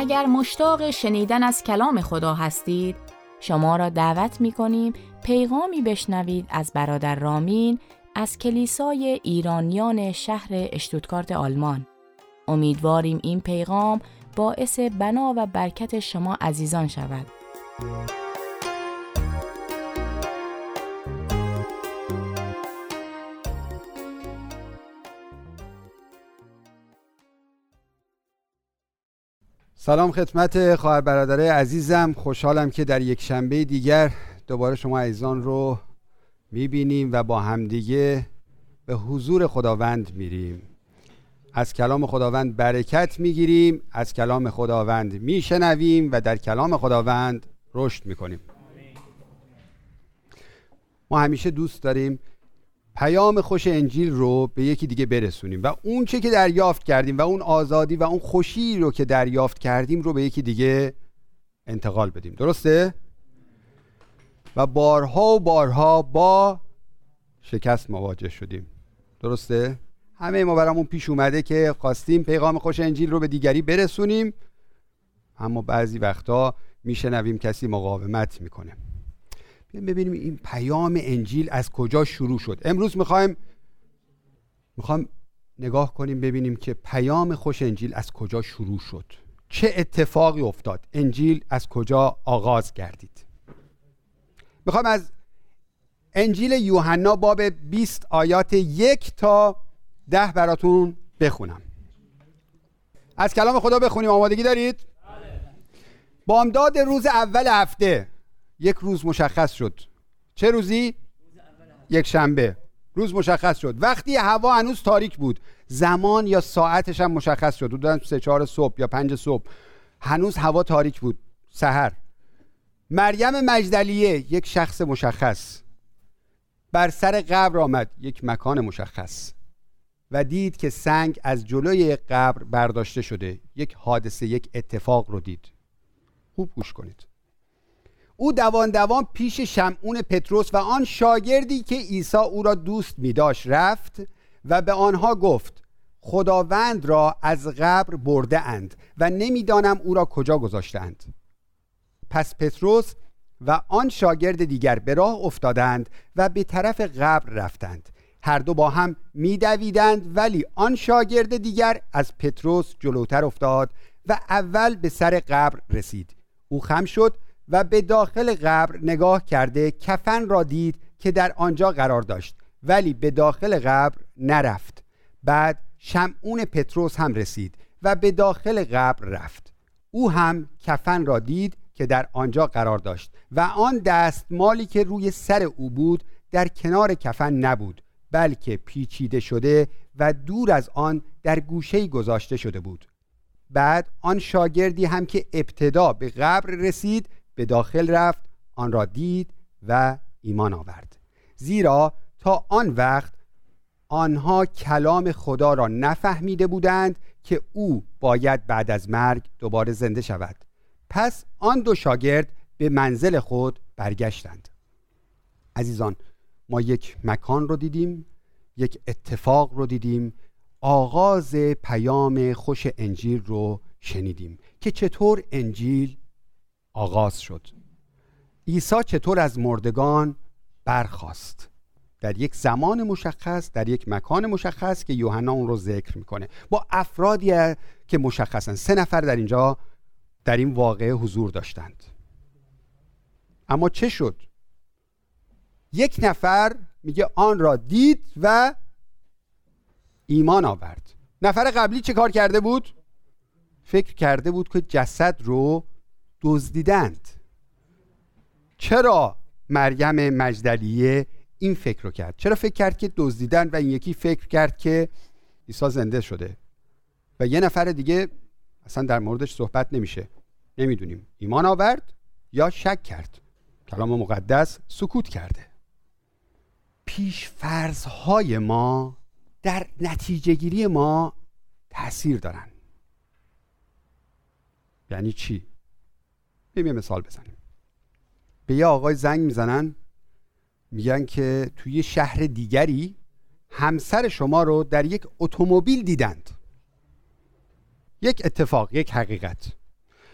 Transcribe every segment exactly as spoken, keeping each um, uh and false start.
اگر مشتاق شنیدن از کلام خدا هستید، شما را دعوت می‌کنیم پیغامی بشنوید از برادر رامین از کلیسای ایرانیان شهر اشتوتگارت آلمان. امیدواریم این پیغام باعث بنا و برکت شما عزیزان شود. سلام خدمت خواهر برادرای عزیزم، خوشحالم که در یک شنبه دیگر دوباره شما عزیزان رو میبینیم و با همدیگه به حضور خداوند میریم. از کلام خداوند برکت میگیریم، از کلام خداوند میشنویم و در کلام خداوند رشد میکنیم. ما همیشه دوست داریم پیام خوش انجیل رو به یکی دیگه برسونیم و اون چه که دریافت کردیم و اون آزادی و اون خوشی رو که دریافت کردیم رو به یکی دیگه انتقال بدیم. درسته؟ و بارها و بارها با شکست مواجه شدیم. درسته؟ همه ما برامون پیش اومده که خواستیم پیغام خوش انجیل رو به دیگری برسونیم، اما بعضی وقتا میشنویم کسی مقاومت میکنه. بیایم ببینیم این پیام انجیل از کجا شروع شد. امروز میخوایم میخوایم نگاه کنیم ببینیم که پیام خوش انجیل از کجا شروع شد، چه اتفاقی افتاد، انجیل از کجا آغاز گردید. میخوایم از انجیل یوحنا باب بیست آیات یک تا ده براتون بخونم. از کلام خدا بخونیم. آمادگی دارید؟ بامداد روز اول هفته یک روز مشخص شد. چه روزی؟ یک شنبه. روز مشخص شد. وقتی هوا هنوز تاریک بود، زمان یا ساعتش هم مشخص شد. حدوداً سه چهار صبح یا پنج صبح، هنوز هوا تاریک بود، سحر. مریم مجدلیه، یک شخص مشخص، بر سر قبر آمد، یک مکان مشخص، و دید که سنگ از جلوی قبر برداشته شده. یک حادثه، یک اتفاق رو دید. خوب گوش کنید. او دوان دوان پیش شمعون پتروس و آن شاگردی که عیسی او را دوست می داشت رفت و به آنها گفت خداوند را از قبر برده اند و نمیدانم او را کجا گذاشتند. پس پتروس و آن شاگرد دیگر به راه افتادند و به طرف قبر رفتند. هر دو با هم میدویدند، ولی آن شاگرد دیگر از پتروس جلوتر افتاد و اول به سر قبر رسید. او خم شد و به داخل قبر نگاه کرده کفن را دید که در آنجا قرار داشت، ولی به داخل قبر نرفت. بعد شمعون پتروس هم رسید و به داخل قبر رفت. او هم کفن را دید که در آنجا قرار داشت و آن دستمالی که روی سر او بود در کنار کفن نبود، بلکه پیچیده شده و دور از آن در گوشه‌ای گذاشته شده بود. بعد آن شاگردی هم که ابتدا به قبر رسید به داخل رفت، آن را دید و ایمان آورد، زیرا تا آن وقت آنها کلام خدا را نفهمیده بودند که او باید بعد از مرگ دوباره زنده شود. پس آن دو شاگرد به منزل خود برگشتند. عزیزان، ما یک مکان رو دیدیم، یک اتفاق رو دیدیم، آغاز پیام خوش انجیل رو شنیدیم که چطور انجیل آغاز شد. عیسی چطور از مردگان برخاست در یک زمان مشخص، در یک مکان مشخص که یوحنا اون رو ذکر میکنه، با افرادی که مشخصن. سه نفر در اینجا در این واقعه حضور داشتند. اما چه شد؟ یک نفر میگه آن را دید و ایمان آورد. نفر قبلی چه کار کرده بود؟ فکر کرده بود که جسد رو دزدیدند. چرا مریم مجدلیه این فکر رو کرد؟ چرا فکر کرد که دزدیدن و این یکی فکر کرد که عیسی زنده شده و یه نفر دیگه اصلا در موردش صحبت نمیشه؟ نمیدونیم. ایمان آورد یا شک کرد؟ کلام مقدس سکوت کرده. پیش فرض‌های ما در نتیجه گیری ما تأثیر دارن. یعنی چی؟ بریم یه مثال بزنیم. به یه آقای زنگ میزنن، میگن که توی شهر دیگری همسر شما رو در یک اتومبیل دیدند. یک اتفاق، یک حقیقت.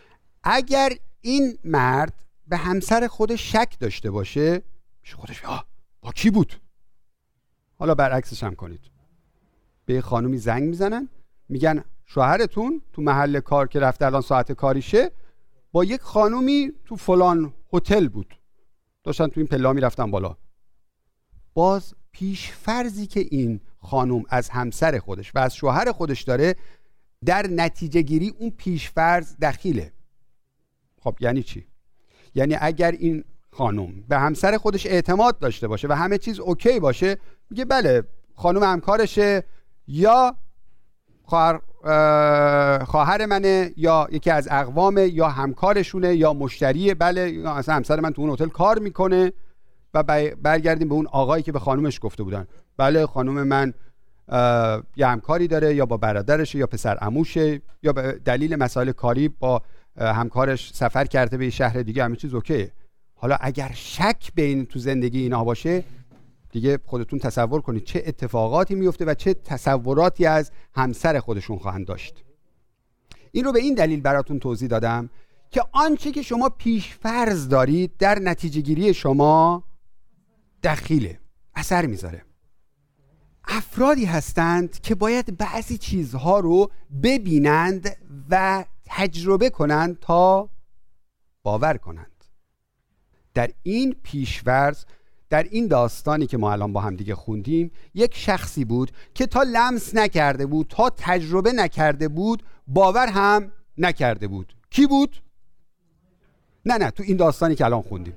اگر این مرد به همسر خودش شک داشته باشه، میشه خودش آه با کی بود؟ حالا برعکسش هم کنید، به خانومی زنگ میزنن میگن شوهرتون تو محل کار که رفته الان ساعت کاریشه با یک خانومی تو فلان هتل بود، داشتن تو این پلا میرفتن بالا. باز پیش فرضی که این خانوم از همسر خودش و از شوهر خودش داره، در نتیجه گیری اون پیش فرض دخیله. خب یعنی چی؟ یعنی اگر این خانوم به همسر خودش اعتماد داشته باشه و همه چیز اوکی باشه، میگه بله خانوم همکارشه، یا خواهر خواهر منه، یا یکی از اقوامه، یا همکارشونه، یا مشتریه، بله یا اصلا همسر من تو اون هتل کار میکنه. و برگردیم به اون آقایی که به خانومش گفته بودن بله خانوم من یه همکاری داره، یا با برادرشه، یا پسر عموشه، یا به دلیل مسائل کاری با همکارش سفر کرده به شهر دیگه، همه چیز اوکیه. حالا اگر شک بین تو زندگی اینا باشه، دیگه خودتون تصور کنید چه اتفاقاتی میفته و چه تصوراتی از همسر خودشون خواهند داشت. این رو به این دلیل براتون توضیح دادم که آنچه که شما پیش فرض دارید در نتیجه گیری شما دخیله، اثر میذاره. افرادی هستند که باید بعضی چیزها رو ببینند و تجربه کنند تا باور کنند. در این پیش‌فرض، در این داستانی که ما الان با هم دیگه خوندیم، یک شخصی بود که تا لمس نکرده بود، تا تجربه نکرده بود، باور هم نکرده بود. کی بود؟ نه نه تو این داستانی که الان خوندیم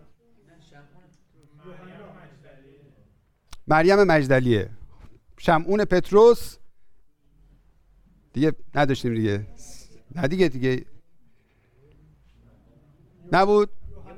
مریم مجدلیه، شمعون پتروس دیگه نداشتیم دیگه، نه دیگه دیگه نبود،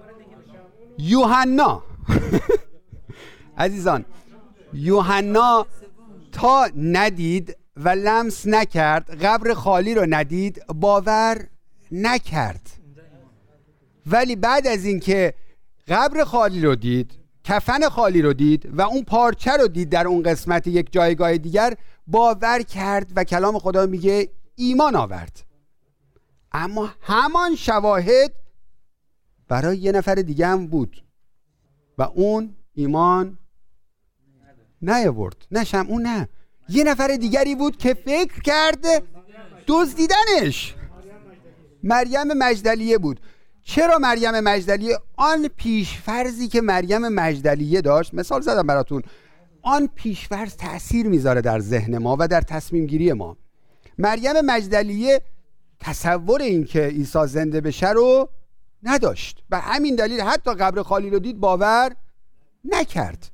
یوحنا. عزیزان یوحنا تا ندید و لمس نکرد، قبر خالی رو ندید، باور نکرد. ولی بعد از اینکه قبر خالی رو دید، کفن خالی رو دید و اون پارچه رو دید در اون قسمت یک جایگاه دیگر، باور کرد و کلام خدا میگه ایمان آورد. اما همان شواهد برای یه نفر دیگه هم بود و اون ایمان نیاورد. نه شمعون، نه، یه نفر دیگری بود که فکر کرده دزدیدنش. مریم مجدلیه بود. چرا مریم مجدلیه؟ آن پیشفرضی که مریم مجدلیه داشت، مثال زدم براتون، آن پیشفرض تأثیر میذاره در ذهن ما و در تصمیم گیری ما. مریم مجدلیه تصور این که عیسی زنده بشه رو نداشت و همین دلیل حتی قبر خالی رو دید باور نکرد.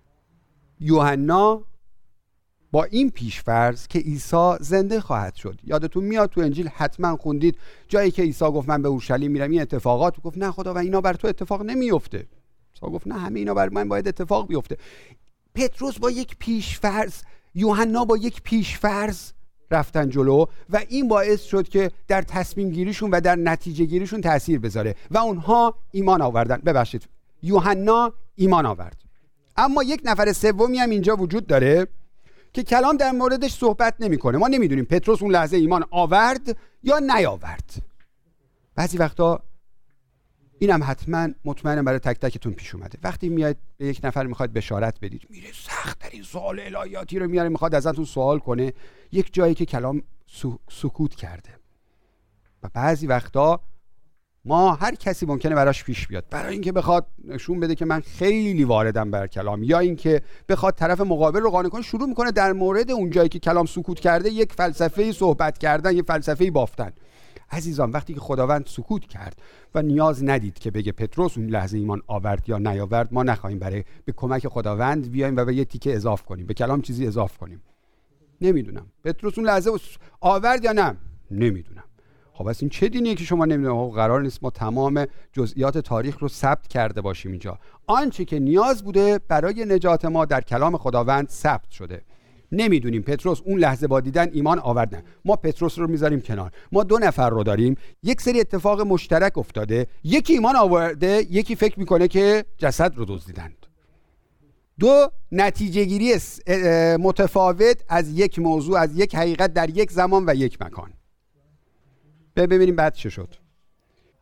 یوحنا با این پیش‌فرض که عیسی زنده خواهد شد، یادتون میاد تو انجیل حتما خوندید جایی که عیسی گفت من به اورشلیم میرم، این اتفاقات، گفت نه خدا و اینا بر تو اتفاق نمیفته. عیسی گفت نه همه اینا بر من باید اتفاق بیفته. پتروس با یک پیش‌فرض، یوحنا با یک پیش‌فرض رفتن جلو و این باعث شد که در تصمیم گیریشون و در نتیجه گیریشون تأثیر بذاره و اونها ایمان آوردن. ببخشید یوحنا ایمان آورد. اما یک نفر سومی هم اینجا وجود داره که کلام در موردش صحبت نمیکنه. ما نمیدونیم پتروس اون لحظه ایمان آورد یا نیاورد. بعضی وقتا اینم حتما مطمئنم برای تک تکتون پیش اومده. وقتی میاد به یک نفر میخواد بشارت بدید، میره سخت ترین سوال الهیاتی رو میاره، میخواد ازتون سوال کنه، یک جایی که کلام سکوت کرده. و بعضی وقتا ما هر کسی ممکنه براش پیش بیاد، برای اینکه بخواد نشون بده که من خیلی واردم بر کلام، یا اینکه بخواد طرف مقابل رو قانع کنه، شروع میکنه در مورد اون جایی که کلام سکوت کرده یک فلسفه صحبت کردن، یک فلسفه بافتن. عزیزان وقتی که خداوند سکوت کرد و نیاز ندید که بگه پتروس اون لحظه ایمان آورد یا نیاورد، ما نخواهیم برای به کمک خداوند بیایم و به یه تیکه اضاف کنیم، به کلام چیزی اضاف کنیم. نمیدونم پتروس اون لحظه آورد یا نه، نمیدونم. خب پس این چه دینیه که شما نمیدونید؟ قرار نیست ما تمام جزئیات تاریخ رو ثبت کرده باشیم اینجا. آنچه که نیاز بوده برای نجات ما در کلام خداوند ثبت شده. نمیدونیم پتروس اون لحظه با دیدن ایمان آورد نه. ما پتروس رو میذاریم کنار. ما دو نفر رو داریم، یک سری اتفاق مشترک افتاده، یکی ایمان آورده، یکی فکر میکنه که جسد رو دزدیدند. دو نتیجه گیری متفاوت از یک موضوع، از یک حقیقت در یک زمان و یک مکان. ببینیم بعد چه شد.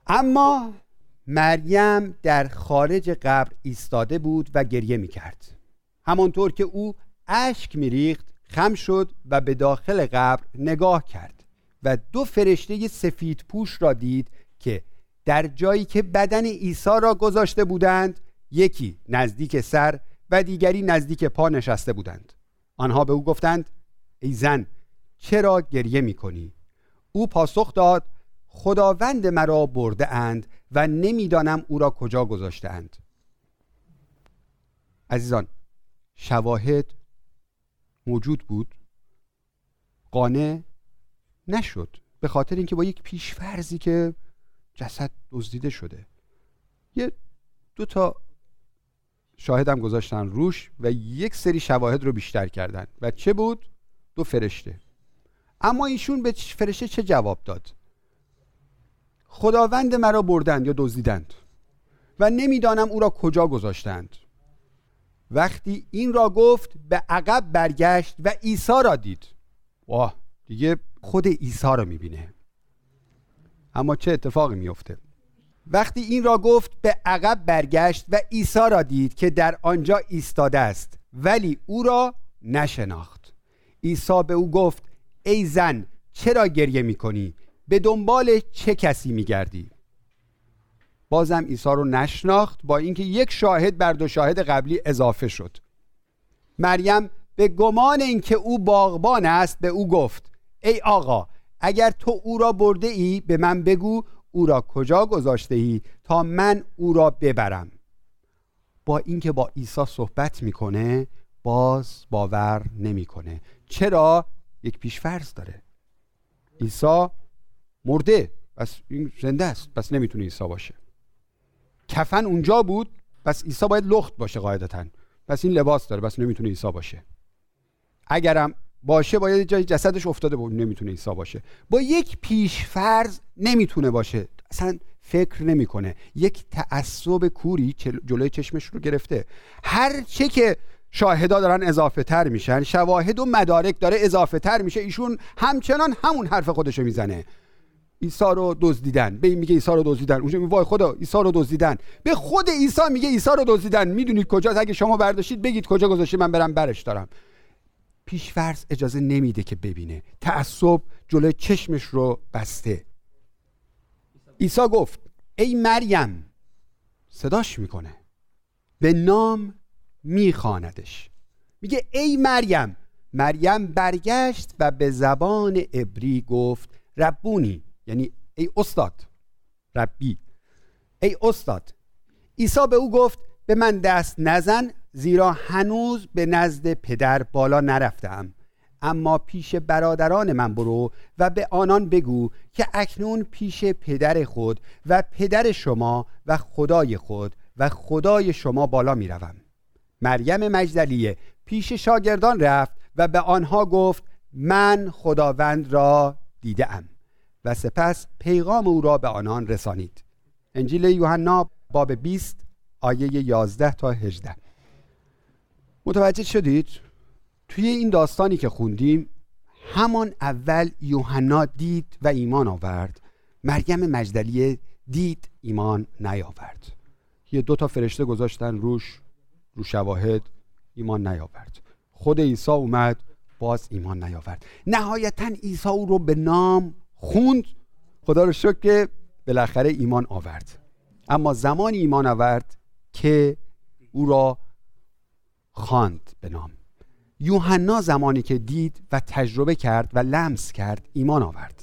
اما مریم در خارج قبر ایستاده بود و گریه می‌کرد. همانطور که او اشک می‌ریخت خم شد و به داخل قبر نگاه کرد و دو فرشته سفید پوش را دید که در جایی که بدن عیسی را گذاشته بودند، یکی نزدیک سر و دیگری نزدیک پا نشسته بودند. آنها به او گفتند: ای زن، چرا گریه می‌کنی؟ او پاسخ داد: خداوند مرا برده اند و نمیدانم او را کجا گذاشته اند. عزیزان، شواهد موجود بود، قانع نشد، به خاطر اینکه با یک پیشفرضی که جسد دزدیده شده. یه دو تا شاهدم گذاشتن روش و یک سری شواهد رو بیشتر کردن و چه بود؟ دو فرشته. اما ایشون به فرشته چه جواب داد؟ خداوند مرا بردند یا دزدیدند و نمیدانم او را کجا گذاشتند. وقتی این را گفت به عقب برگشت و عیسی را دید. واه، دیگه خود عیسی را میبینه. اما چه اتفاقی میفته؟ وقتی این را گفت به عقب برگشت و عیسی را دید که در آنجا ایستاده است، ولی او را نشناخت. عیسی به او گفت: ای زن، چرا گریه میکنی؟ به دنبال چه کسی میگردی؟ بازم عیسی رو نشناخت، با اینکه یک شاهد بر دو شاهد قبلی اضافه شد. مریم به گمان اینکه او باغبان است به او گفت: ای آقا، اگر تو او را برده ای به من بگو او را کجا گذاشته ای تا من او را ببرم. با اینکه با عیسی صحبت میکنه باز باور نمیکنه. چرا؟ یک پیشفرض داره. عیسی مرده، پس این زنده است، پس نمیتونه عیسی باشه. کفن اونجا بود، پس عیسی باید لخت باشه قاعدتاً، پس این لباس داره، پس نمیتونه عیسی باشه. اگرم باشه باید جای جسدش افتاده بود، نمیتونه عیسی باشه. با یک پیشفرض نمیتونه باشه، اصلا فکر نمیکنه. یک تعصب کوری جلوی چشمش رو گرفته. هر چه که شاهدا دارن اضافه تر میشن، شواهد و مدارک داره اضافه تر میشه، ایشون همچنان همون حرف خودشو میزنه. عیسی رو دزدیدن، به این میگه عیسی رو دزدیدن، اونجا میگه وای خدا عیسی رو دزدیدن، به خود عیسی میگه عیسی رو دزدیدن. میدونید کجاست؟ اگه شما برداشتید بگید کجا گذاشتید، من برم برش دارم. پیش‌فرض اجازه نمیده که ببینه، تعصب جلوی چشمش رو بسته. عیسی گفت: ای مریم، صداش میکنه، به نام میخواندش، میگه ای مریم. مریم برگشت و به زبان عبری گفت ربونی، یعنی ای استاد، ربی، ای استاد. عیسی به او گفت: به من دست نزن، زیرا هنوز به نزد پدر بالا نرفتم، اما پیش برادران من برو و به آنان بگو که اکنون پیش پدر خود و پدر شما و خدای خود و خدای شما بالا می روم. مریم مجدلیه پیش شاگردان رفت و به آنها گفت: من خداوند را دیدم، و سپس پیغام او را به آنان رسانید. انجیل یوحنا باب بیست آیه یازده تا هجده. متوجه شدید؟ توی این داستانی که خوندیم همان اول یوحنا دید و ایمان آورد، مریم مجدلیه دید ایمان نیاورد. یه دو تا فرشته گذاشتن روش، رو شواهد، ایمان نیاورد. خود عیسی اومد، باز ایمان نیاورد. نهایتاً عیسی او رو به نام خوند، خدا رو شکر که بالاخره ایمان آورد. اما زمانی ایمان آورد که او را خواند به نام. یوحنا زمانی که دید و تجربه کرد و لمس کرد ایمان آورد.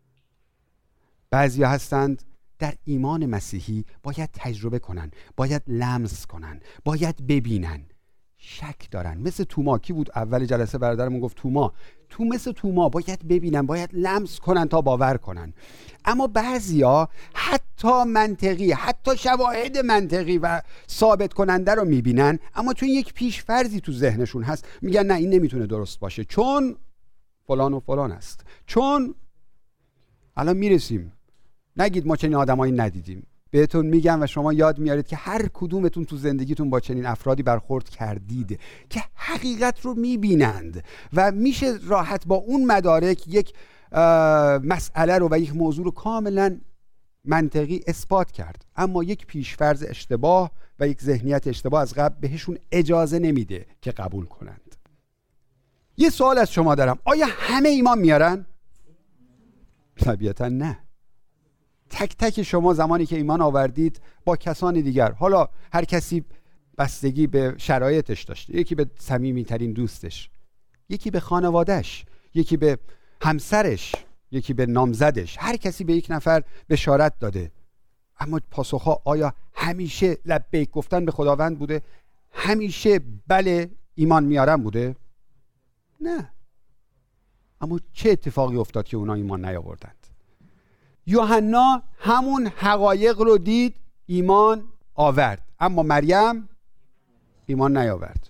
بعضیا هستند در ایمان مسیحی باید تجربه کنن، باید لمس کنن، باید ببینن، شک دارن. مثل توما، کی بود اول جلسه برادرمون گفت توما، تو مثل توما باید ببینن، باید لمس کنن تا باور کنن. اما بعضیا حتی منطقی، حتی شواهد منطقی و ثابت کننده رو میبینن، اما چون یک پیش فرضی تو ذهنشون هست میگن نه این نمیتونه درست باشه، چون فلان و فلان است. چون الان میرسیم، نگید ما چنین آدمایی ندیدیم، بهتون میگم و شما یاد میارید که هر کدومتون تو زندگیتون با چنین افرادی برخورد کردید که حقیقت رو میبینند و میشه راحت با اون مدارک یک مسئله رو و یک موضوع رو کاملا منطقی اثبات کرد، اما یک پیشفرض اشتباه و یک ذهنیت اشتباه از قبل بهشون اجازه نمیده که قبول کنند. یه سوال از شما دارم، آیا همه ایمان میارن؟ طبیعتا نه. تک تک شما زمانی که ایمان آوردید با کسان دیگر، حالا هر کسی بستگی به شرایطش داشته، یکی به صمیمی‌ترین دوستش، یکی به خانوادهش، یکی به همسرش، یکی به نامزدش، هر کسی به یک نفر بشارت داده. اما پاسخها آیا همیشه لبیک گفتن به خداوند بوده؟ همیشه بله ایمان میارم بوده؟ نه. اما چه اتفاقی افتاد که اونا ایمان نیاوردند؟ یوحنا همون حقایق رو دید، ایمان آورد، اما مریم ایمان نیاورد.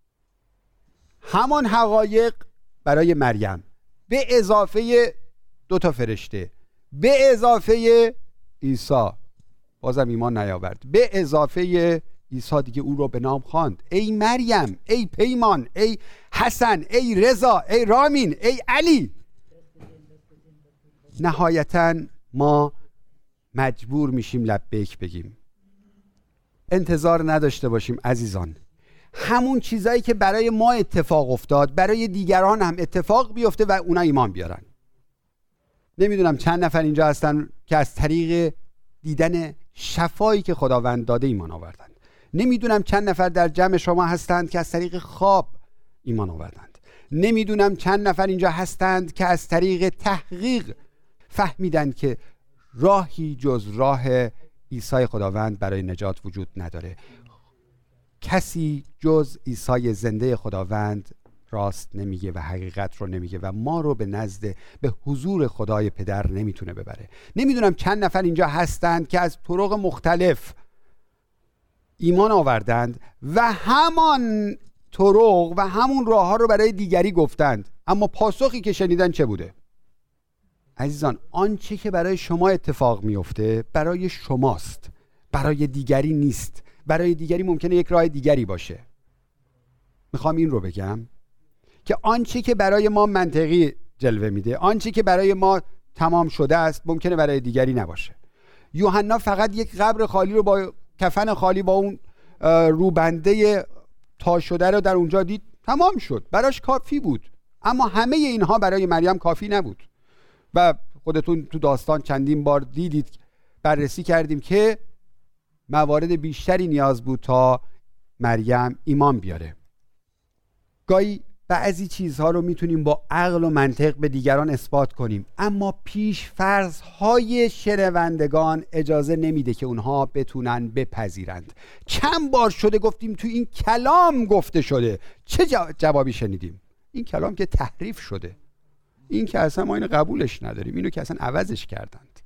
همان حقایق برای مریم به اضافه دو تا فرشته، به اضافه عیسی، بازم ایمان نیاورد. به اضافه عیسی دیگه او رو به نام خواند. ای مریم، ای پیمان، ای حسن، ای رضا، ای رامین، ای علی. نهایتاً ما مجبور میشیم لبیک بگیم. انتظار نداشته باشیم عزیزان همون چیزایی که برای ما اتفاق افتاد برای دیگران هم اتفاق بیفته و اونا ایمان بیارن. نمیدونم چند نفر اینجا هستن که از طریق دیدن شفایی که خداوند داده ایمان آوردند. نمیدونم چند نفر در جمع شما هستند که از طریق خواب ایمان آوردند. نمیدونم چند نفر اینجا هستند که از طریق تحقیق فهمیدند که راهی جز راه عیسی خداوند برای نجات وجود نداره. کسی جز عیسی زنده خداوند راست نمیگه و حقیقت رو نمیگه و ما رو به نزد به حضور خدای پدر نمیتونه ببره. نمیدونم چند نفر اینجا هستند که از طرق مختلف ایمان آوردند و همان طرق و همون راه ها رو برای دیگری گفتند، اما پاسخی که شنیدن چه بوده؟ عزیزان آنچه که برای شما اتفاق میفته برای شماست، برای دیگری نیست. برای دیگری ممکنه یک راه دیگری باشه. میخوام این رو بگم که آنچه که برای ما منطقی جلوه میده، آنچه که برای ما تمام شده است، ممکنه برای دیگری نباشه. یوحنا فقط یک قبر خالی رو با کفن خالی با اون روبنده تا شده رو در اونجا دید، تمام شد، براش کافی بود. اما همه اینها برای مریم کافی نبود و خودتون تو داستان چندین بار دیدید، بررسی کردیم که موارد بیشتری نیاز بود تا مریم ایمان بیاره. گاهی بعضی چیزها رو میتونیم با عقل و منطق به دیگران اثبات کنیم، اما پیش فرضهای شنوندگان اجازه نمیده که اونها بتونن بپذیرند. چند بار شده گفتیم تو این کلام گفته شده، چه جوابی شنیدیم؟ این کلام که تحریف شده، این که اصلا ما اینو قبولش نداریم، اینو که اصلا عوضش کردند.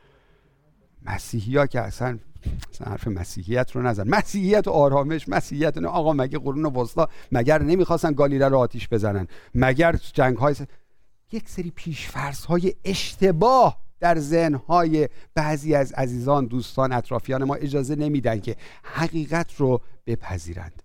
مسیحی ها که اصلا اصلا حرف مسیحیت رو نزن، مسیحیت و آرامش، مسیحیت نه. آقا مگه قرون وسطا مگر نمیخواستن گالیله رو آتیش بزنن؟ مگر جنگ های س... یک سری پیش‌فرض های اشتباه در ذهن های بعضی از عزیزان، دوستان، اطرافیان ما اجازه نمیدن که حقیقت رو بپذیرند.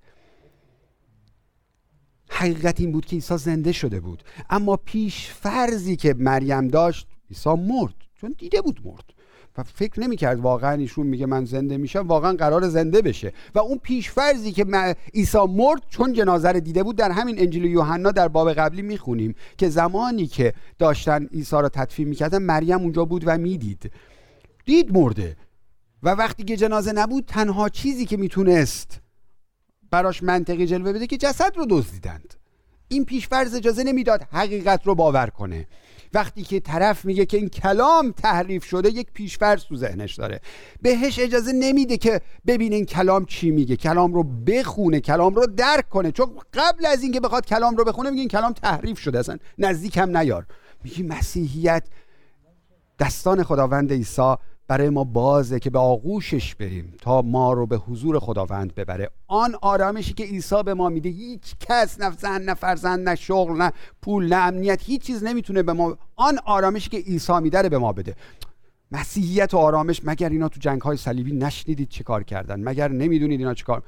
حقیقت این بود که عیسی زنده شده بود، اما پیش فرضی که مریم داشت، عیسی مرد، چون دیده بود مرد و فکر نمی کرد واقعا ایشون میگه من زنده میشم واقعا قرار زنده بشه. و اون پیش فرضی که عیسی مرد چون جنازه رو دیده بود، در همین انجیل یوحنا در باب قبلی میخونیم که زمانی که داشتن عیسی رو تدفین میکردن مریم اونجا بود و میدید، دید مرده. و وقتی که جنازه نبود تنها چیزی که میتونست براش منطقی جلوه بده که جسد رو دزدیدند. این پیش‌فرض اجازه نمیداد حقیقت رو باور کنه. وقتی که طرف میگه که این کلام تحریف شده، یک پیش‌فرض تو ذهنش داره، بهش اجازه نمیده که ببینه این کلام چی میگه، کلام رو بخونه، کلام رو درک کنه. چون قبل از اینکه بخواد کلام رو بخونه میگه این کلام تحریف شده، اصلا نزدیک هم نیار. میگه مسیحیت دستان خداوند عیسی برای ما بازه که به آغوشش بریم تا ما رو به حضور خداوند ببره. آن آرامشی که عیسی به ما میده هیچ کس، نه زن، نه فرزند، نه شغل، نه پول، نه امنیت، هیچ چیز نمیتونه به ما آن آرامشی که عیسی میده رو به ما بده. مسیحیت و آرامش، مگر اینا تو جنگ‌های صلیبی نشنیدید چه کار کردن؟ مگر نمیدونید اینا چه کار؟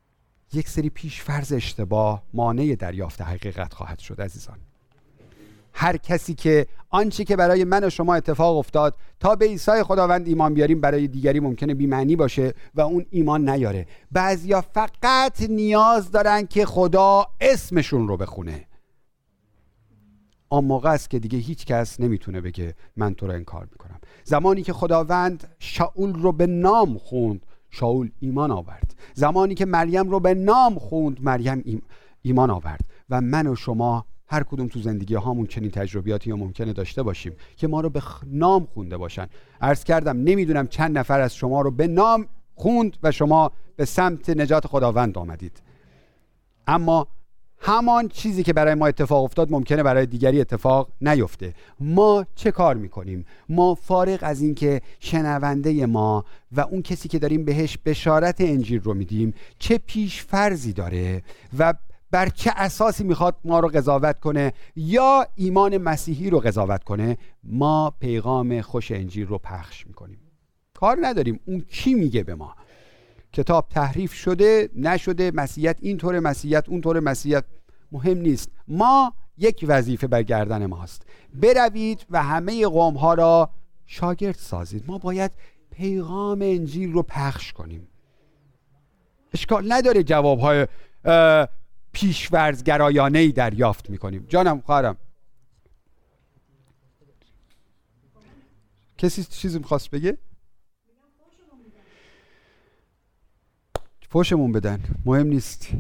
یک سری پیش فرض اشتباه مانع دریافت حقیقت خواهد شد عزیزان. هر کسی که آنچه که برای من و شما اتفاق افتاد تا به عیسی خداوند ایمان بیاریم برای دیگری ممکنه بی‌معنی باشه و اون ایمان نیاره. بعضیا فقط نیاز دارن که خدا اسمشون رو بخونه. آن موقع است که دیگه هیچ کس نمیتونه بگه من تو رو انکار میکنم. زمانی که خداوند شاول رو به نام خوند، شاول ایمان آورد. زمانی که مریم رو به نام خوند، مریم ایمان آورد. و من و شما هر کدوم تو زندگی هامون چنین تجربیاتی ممکنه داشته باشیم که ما رو به نام خونده باشن. عرض کردم نمیدونم چند نفر از شما رو به نام خوند و شما به سمت نجات خداوند آمدید، اما همان چیزی که برای ما اتفاق افتاد ممکنه برای دیگری اتفاق نیفته. ما چه کار میکنیم؟ ما فارغ از این که شنونده ما و اون کسی که داریم بهش بشارت انجیل رو میدیم چه پیش فرضی داره و بر چه اساسی میخواد ما رو قضاوت کنه یا ایمان مسیحی رو قضاوت کنه، ما پیغام خوش انجیل رو پخش میکنیم. کار نداریم اون کی میگه به ما. کتاب تحریف شده نشده، مسیحیت اینطور، مسیحیت اونطور، مسیحیت مهم نیست. ما یک وظیفه بر گردن ماست، بروید و همه قوم ها را شاگرد سازید. ما باید پیغام انجیل رو پخش کنیم. اشکال نداره جواب های پیش‌فرض گرایانه‌ای دریافت میکنیم. جانم خواهرم کسی چیزی میخواست بگه؟ فوشمون بدن مهم نیست.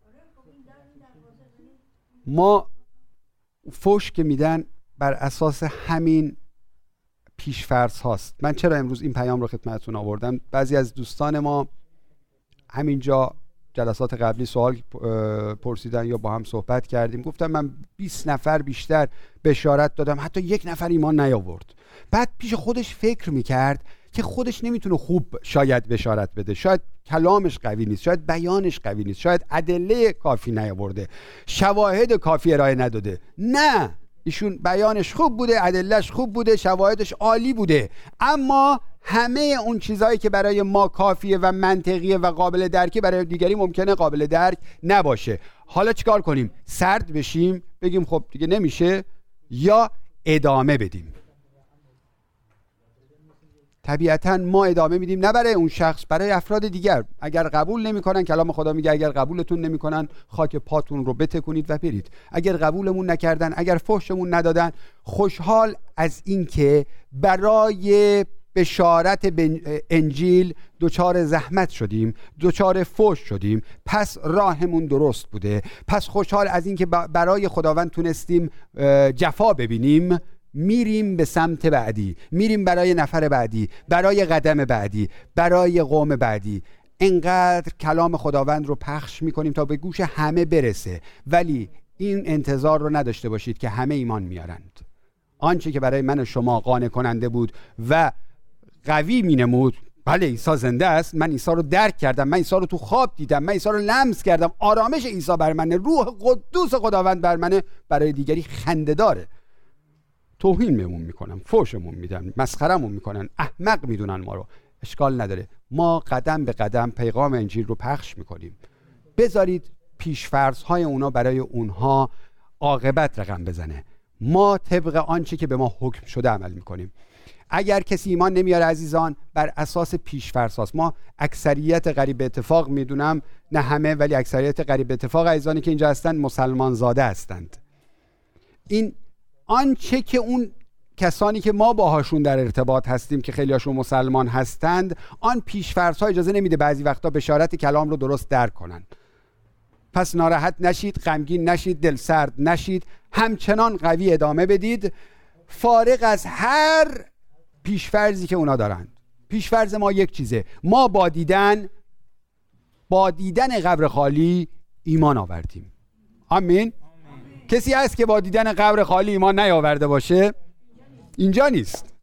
ما فوش که میدن بر اساس همین پیش‌فرض هاست. من چرا امروز این پیام رو خدمتتون آوردم؟ بعضی از دوستان ما همینجا جلسات قبلی سوال پرسیدن یا با هم صحبت کردیم، گفتم من بیست نفر بیشتر بشارت دادم، حتی یک نفر ایمان نیاورد. بعد پیش خودش فکر میکرد که خودش نمیتونه خوب شاید بشارت بده، شاید کلامش قوی نیست، شاید بیانش قوی نیست، شاید ادله کافی نیاورده، شواهد کافی ارائه نداده. نه، ایشون بیانش خوب بوده، ادلهش خوب بوده، شواهدش عالی بوده، اما همه اون چیزهایی که برای ما کافیه و منطقیه و قابل درکه برای دیگری ممکنه قابل درک نباشه. حالا چیکار کنیم؟ سرد بشیم بگیم خب دیگه نمیشه، یا ادامه بدیم؟ طبیعتا ما ادامه میدیم، نه برای اون شخص، برای افراد دیگر. اگر قبول نمیکنن، کلام خدا میگه اگر قبولتون نمیکنن خاک پاتون رو بتکونید و برید. اگر قبولمون نکردن، اگر فحشمون ندادن، خوشحال از این که برای بشارت انجیل دوچار زحمت شدیم، دوچار فحش شدیم، پس راهمون درست بوده. پس خوشحال از این که برای خداوند تونستیم جفا ببینیم، میریم به سمت بعدی، میریم برای نفر بعدی، برای قدم بعدی، برای قوم بعدی. اینقدر کلام خداوند رو پخش میکنیم تا به گوش همه برسه، ولی این انتظار رو نداشته باشید که همه ایمان میارند. آنچه که برای من و شما قانع کننده بود و قوی مینمود، بله عیسی زنده است، من عیسی رو درک کردم، من عیسی رو تو خواب دیدم، من عیسی رو لمس کردم، آرامش عیسی بر منه، روح قدوس خداوند بر منه، برای دیگری خنده داره. توهین بهمون میکنن، فحشمون میدن، مسخرمون میکنن، احمق میدونن ما رو. اشکال نداره، ما قدم به قدم پیغام انجیل رو پخش میکنیم. بذارید پیش‌فرض های اونا برای اونها عاقبت رقم بزنه. ما طبق آنچه که به ما حکم شده عمل میکنیم. اگر کسی ایمان نمیاره عزیزان، بر اساس پیش‌فرض هاست. ما اکثریت قریب به اتفاق میدونم، نه همه ولی اکثریت قریب به اتفاق عزیزانی که اینجا هستند مسلمان زاده هستند. این آنچه که اون کسانی که ما باهاشون در ارتباط هستیم که خیلی هاشون مسلمان هستند، آن پیش‌فرض ها اجازه نمیده بعضی وقتا بشارت کلام رو درست درک کنن. پس ناراحت نشید، غمگین نشید، دل سرد نشید، همچنان قوی ادامه بدید، فارغ از هر پیش‌فرضی که اونا دارن. پیش‌فرض ما یک چیزه، ما با دیدن با دیدن قبر خالی ایمان آوردیم. آمین. کسی هست که با دیدن قبر خالی ایمان نیاورده باشه؟ اینجا نیست.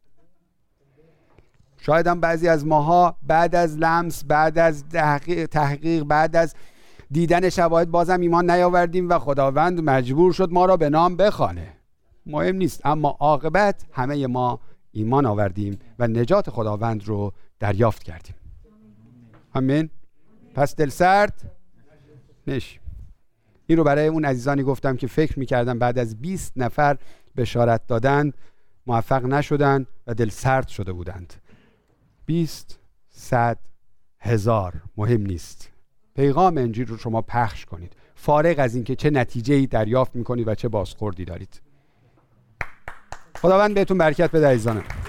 شاید هم بعضی از ماها بعد از لمس، بعد از تحقیق, تحقیق بعد از دیدن شواهد بازم ایمان نیاوردیم و خداوند مجبور شد ما را به نام بخوانه. مهم نیست، اما عاقبت همه ما ایمان آوردیم و نجات خداوند رو دریافت کردیم. آمین. پس دل سرد نشیم. این رو برای اون عزیزانی گفتم که فکر میکردم بعد از بیست نفر بشارت دادند موفق نشدند و دل سرد شده بودند. بیست، صد، هزار مهم نیست. پیغام انجیل رو شما پخش کنید، فارغ از اینکه چه نتیجه‌ای دریافت می‌کنید و چه بازخوردی دارید. خداوند بهتون برکت بده عزیزانم.